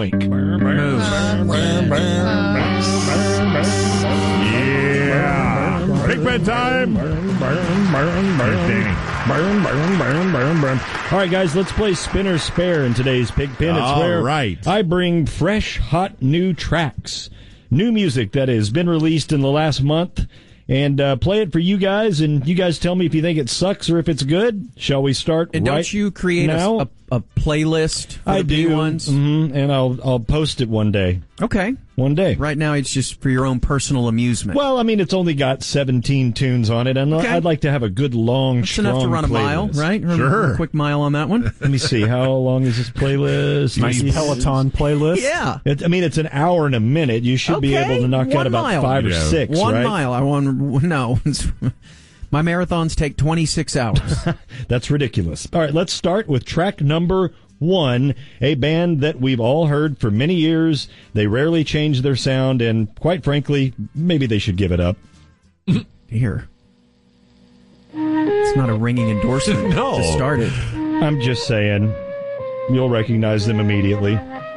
yoink. Yeah. Big Ben time. All right, guys, let's play Spin or Spare in today's Pigpen. It's where I bring fresh, hot, new tracks, new music that has been released in the last month, and play it for you guys, and you guys tell me if you think it sucks or if it's good. Shall we start And right don't you create now? a playlist for I the big do. ones? Mm-hmm. And I'll post it one day. Okay. One day. Right now, it's just for your own personal amusement. Well, I mean, it's only got 17 tunes on it, and I'd like to have a good, long, That's strong enough to run a mile, playlist. right? Sure. A quick mile on that one. Let me see. How long is this playlist? Nice Peloton playlist. Yeah. It's an hour and a minute. You should be able to knock out about 5 or 6, One right? mile. No. My marathons take 26 hours. That's ridiculous. All right, let's start with track number 1, a band that we've all heard for many years. They rarely change their sound, and quite frankly, maybe they should give it up. Here. It's not a ringing endorsement to start it. I'm just saying, you'll recognize them immediately.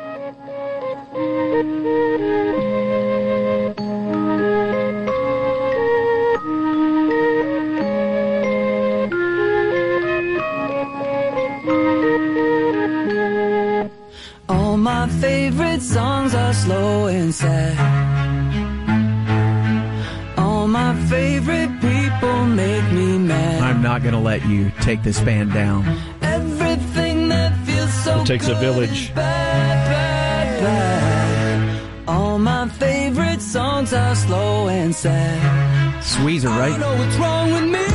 All my favorite songs are slow and sad. All my favorite people make me mad. I'm not going to let you take this band down. Everything that feels so It takes a village. bad. All my favorite songs are slow and sad. Sweezer, I right? don't know what's wrong with me.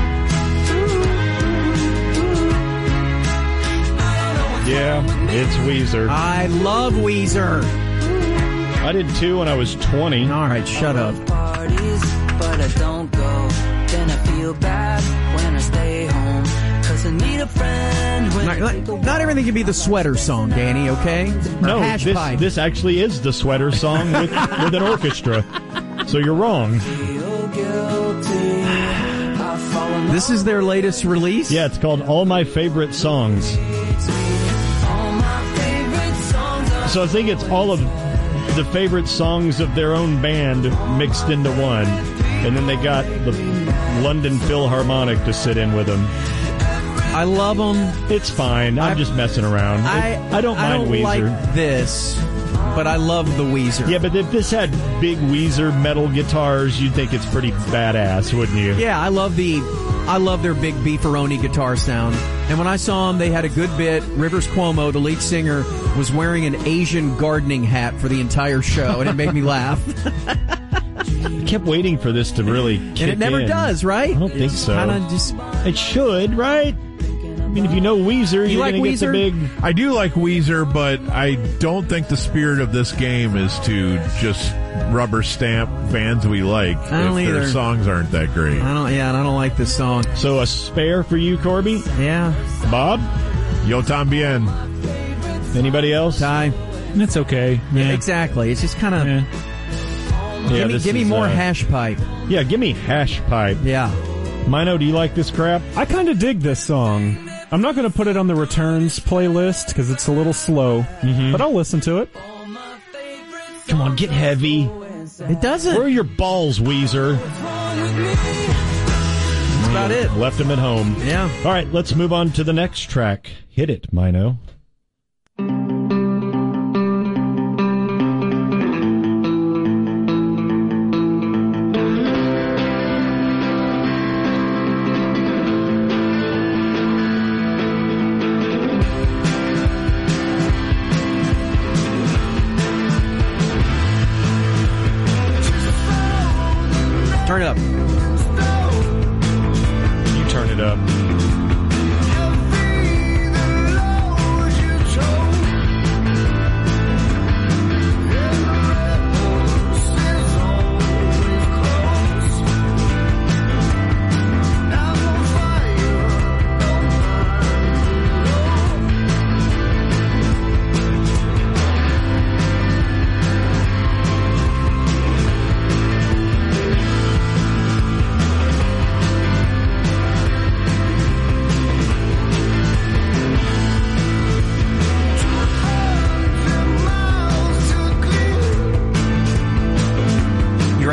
Yeah, it's Weezer. I love Weezer. I did too when I was 20. All right, shut up. Parties, but I don't go. Then I feel bad when I stay home. 'Cause I need a friend when I take a Not everything can be the sweater song, Danny, okay? No, Hash pipe. this actually is the sweater song with an orchestra. So you're wrong. feel guilty. I fall in This is their latest release? Yeah, it's called All My Favorite Songs. all my favorite songs are So I think it's all of the favorite songs of their own band mixed into one. And then they got the London Philharmonic to sit in with them. I love them. It's fine. I'm just messing around. I don't mind Weezer. like this, but I love the Weezer. Yeah, but if this had big Weezer metal guitars, you'd think it's pretty badass, wouldn't you? Yeah, I love their big beefaroni guitar sound. And when I saw them, they had a good bit. Rivers Cuomo, the lead singer, was wearing an Asian gardening hat for the entire show, and it made me laugh. I kept waiting for this to really kick in. And it never does, right? I don't think so. Kinda just, It should, right? I mean, if you know Weezer, you're like going to get the Weezer? big... I do like Weezer, but I don't think the spirit of this game is to just rubber stamp bands we like I don't if their either. songs aren't that great. and I don't like this song. So a spare for you, Corby? Yeah. Bob? Yo tambien. Anybody else? Ty. It's okay. Yeah. Exactly. It's just kind of, Yeah. Yeah, give me is, more hash pipe. Yeah, give me hash pipe. Yeah. Mino, do you like this crap? I kind of dig this song. I'm not going to put it on the Returns playlist because it's a little slow, but I'll listen to it. Come on, get heavy. It doesn't. Where are your balls, Weezer? That's about it. Left them at home. Yeah. All right, let's move on to the next track. Hit it, Mino. Turn it up. You turn it up.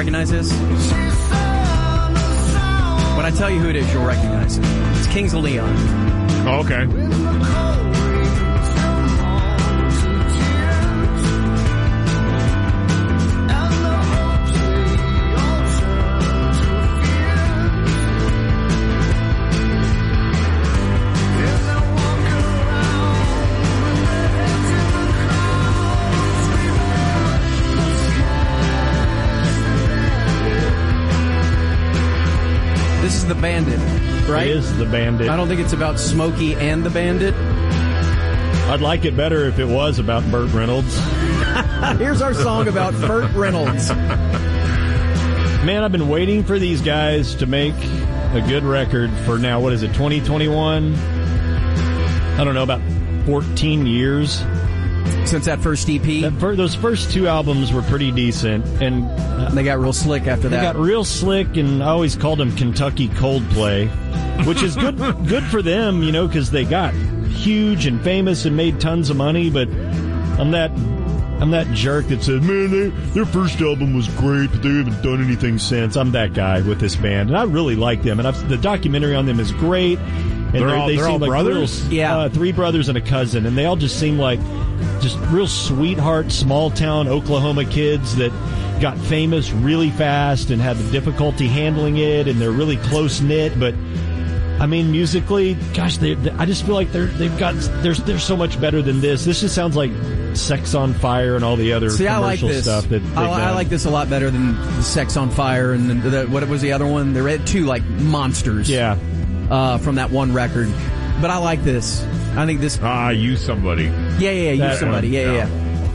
recognize this? When I tell you who it is, you'll recognize it. It's Kings of Leon. Oh, okay. This is The Bandit, right? It is The Bandit. I don't think it's about Smokey and the Bandit. I'd like it better if it was about Burt Reynolds. Here's our song about Burt Reynolds. Man, I've been waiting for these guys to make a good record for now, what is it, 2021? I don't know, about 14 years. Since that first EP? Those first two albums were pretty decent, and they got real slick after that. They got real slick, and I always called them Kentucky Coldplay, which is good for them, you know, because they got huge and famous and made tons of money. But I'm that jerk that says, man, their first album was great, but they haven't done anything since. I'm that guy with this band, and I really like them, and the documentary on them is great. And they seem all like brothers? Three brothers and a cousin, and they all just seem like just real sweetheart, small-town Oklahoma kids that got famous really fast and had the difficulty handling it, and they're really close-knit. But, I mean, musically, gosh, I just feel like they're so much better than this. This just sounds like Sex on Fire and all the other commercial stuff. I like this a lot better than Sex on Fire and what was the other one? There were two, like, monsters. Yeah. From that one record. But I like this. I think this... You Somebody. Yeah, You Somebody. Yeah.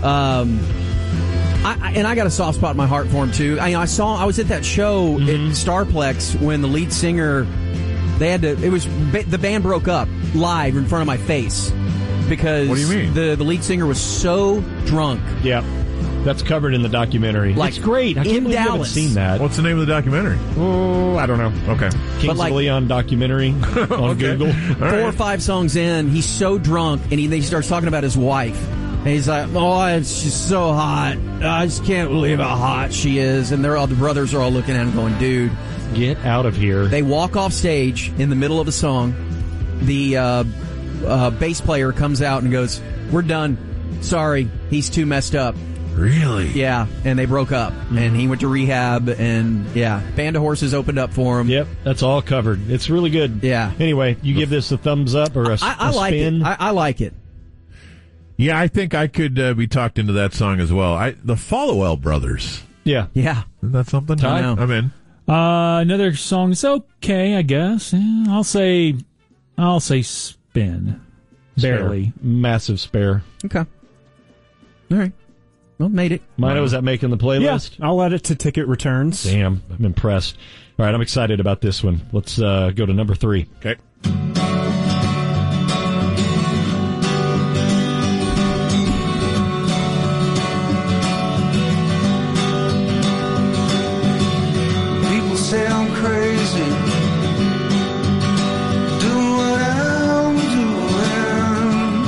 I got a soft spot in my heart for him, too. I was at that show at Starplex when the lead singer... the band broke up live in front of my face. Because... What do you mean? The lead singer was so drunk. Yeah. That's covered in the documentary. Like, it's great. I can't believe you haven't seen that. What's the name of the documentary? Oh, I don't know. Okay. Kings of Leon documentary on Google. 4 or 5 songs in, he's so drunk, and he starts talking about his wife. And he's like, she's so hot. I just can't believe how hot she is. And the brothers are all looking at him going, dude. Get out of here. They walk off stage in the middle of a song. The bass player comes out and goes, we're done. Sorry, he's too messed up. Really? Yeah, and they broke up, and he went to rehab, and Band of Horses opened up for him. Yep, that's all covered. It's really good. Yeah. Anyway, you give this a thumbs up or a like spin? It. I like it. Yeah, I think I could be talked into that song as well. The Followell Brothers. Yeah. Isn't that something? I'm in. Another song is okay, I guess. Yeah, I'll say spin. Barely. Massive spare. Okay. All right. Well, made it. Mino, is that making the playlist? Yeah, I'll add it to ticket returns. Damn, I'm impressed. All right, I'm excited about this one. Let's go to number 3. Okay. People say I'm crazy, doing what I'm doing.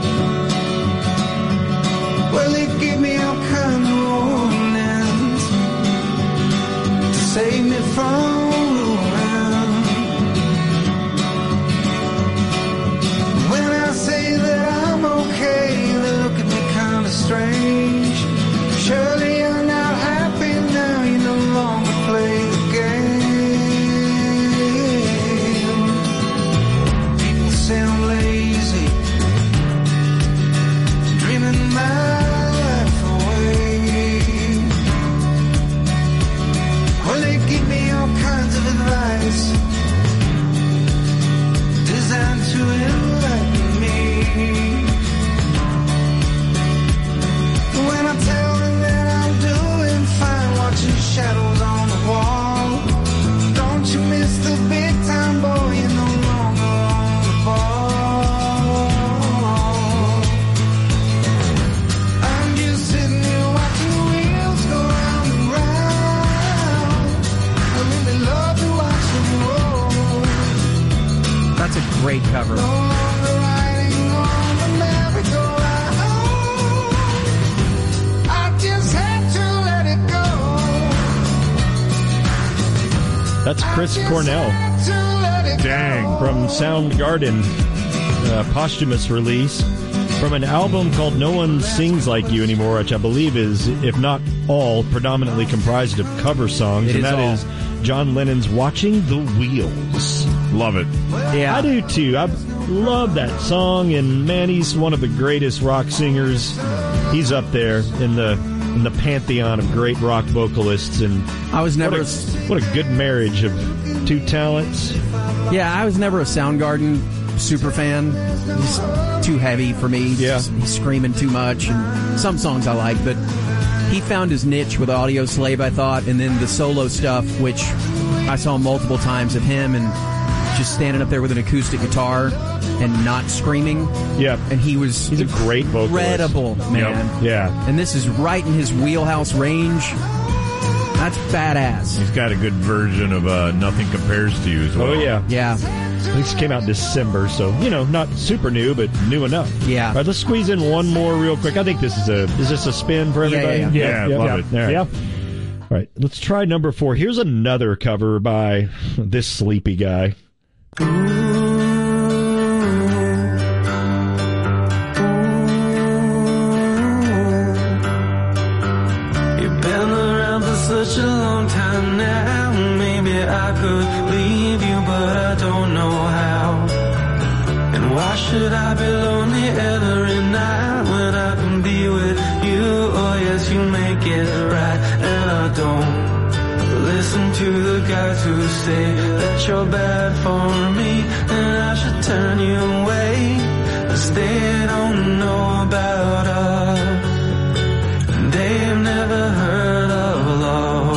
Well, they give me all kind of warnings to save me from ruin. When I say that I'm okay, they look at me kind of strange. Surely you're not happy now, you no longer play the game. People say I'm lazy, dreaming my life away. Well, they give me all kinds of advice designed to enlighten me. When I tell them that I'm doing fine, watching shadows on the wall, don't you miss the big time, boy, you're no longer on the ball. I'm just sitting here watching the wheels go round and round. I really love to watch them roll. That's a great cover. No longer riding on the merry-go-round. I just had to let it go. That's Chris Cornell. Dang. From Soundgarden, posthumous release from an album called No One Sings Like You Anymore, which I believe is, if not all, predominantly comprised of cover songs. And that is John Lennon's Watching the Wheels. Love it. Yeah. I do too. I love that song, and man, he's one of the greatest rock singers. He's up there in the pantheon of great rock vocalists, and I was never what a good marriage of two talents. Yeah, I was never a Soundgarden super fan. He's too heavy for me. Yeah. He's screaming too much, and some songs I like, but he found his niche with Audio Slave, I thought, and then the solo stuff, which I saw multiple times of him and just standing up there with an acoustic guitar and not screaming. Yeah. And he's a great vocalist. Incredible, man. Yep. Yeah. And this is right in his wheelhouse range. That's badass. He's got a good version of Nothing Compares to You as well. Oh, yeah. Yeah. This came out in December, so, not super new, but new enough. Yeah. All right, let's squeeze in one more real quick. I think this is this a spin for everybody? Yeah, love it. All right. Yeah. All right, let's try number 4. Here's another cover by this sleepy guy. Such a long time now. Maybe I could leave you, but I don't know how. And why should I be lonely every night when I can be with you? Oh yes, you make it right. And I don't listen to the guys who say that you're bad for me and I should turn you away, 'cause they don't know about us. They've never heard of love.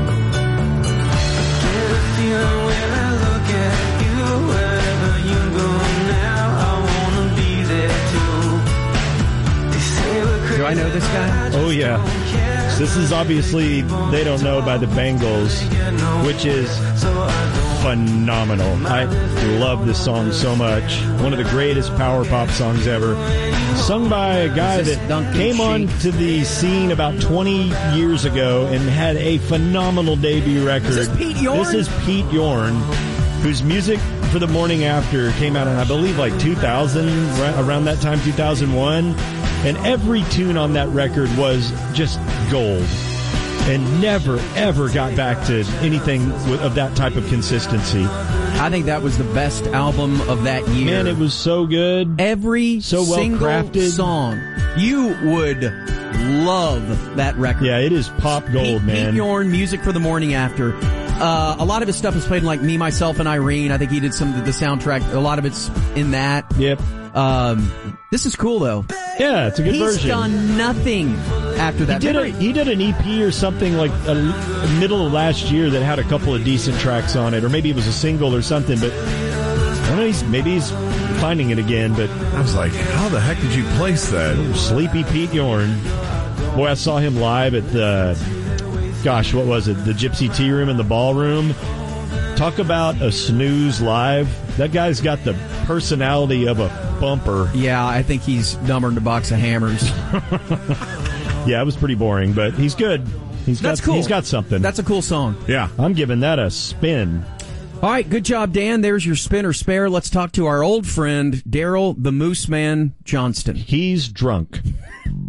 I get a feeling when I look at you. Wherever you go now, I wanna be there too. They say we're crazy. Do I know this guy? Oh, yeah. This is obviously They Don't Know by the Bangles, which is phenomenal. I love this song so much. One of the greatest power pop songs ever. Sung by a guy that came on to the scene about 20 years ago and had a phenomenal debut record. Is this Pete Yorn? This is Pete Yorn, whose music for the morning after came out in, I believe, like 2000, right around that time, 2001. And every tune on that record was just gold. And never, ever got back to anything of that type of consistency. I think that was the best album of that year. Man, it was so good. Every so well single crafted song. You would love that record. Yeah, it is pop gold, man. Pete Yorn, Music for the Morning After. A lot of his stuff is played in like Me, Myself, and Irene. I think he did some of the soundtrack. A lot of it's in that. Yep. This is cool, though. Yeah, it's a good version. He's done nothing after that. He did an EP or something like middle of last year that had a couple of decent tracks on it, or maybe it was a single or something, but I don't know, maybe he's finding it again. But I was like, how the heck did you place that? Sleepy Pete Yorn. Boy, I saw him live at the, what was it? The Gypsy Tea Room in the Ballroom. Talk about a snooze live. That guy's got the personality of a bumper. Yeah, I think he's dumber than a box of hammers. Yeah, it was pretty boring, but he's good. That's cool. He's got something. That's a cool song. Yeah. I'm giving that a spin. All right, good job, Dan. There's your spin or spare. Let's talk to our old friend, Daryl the Moose Man Johnston. He's drunk.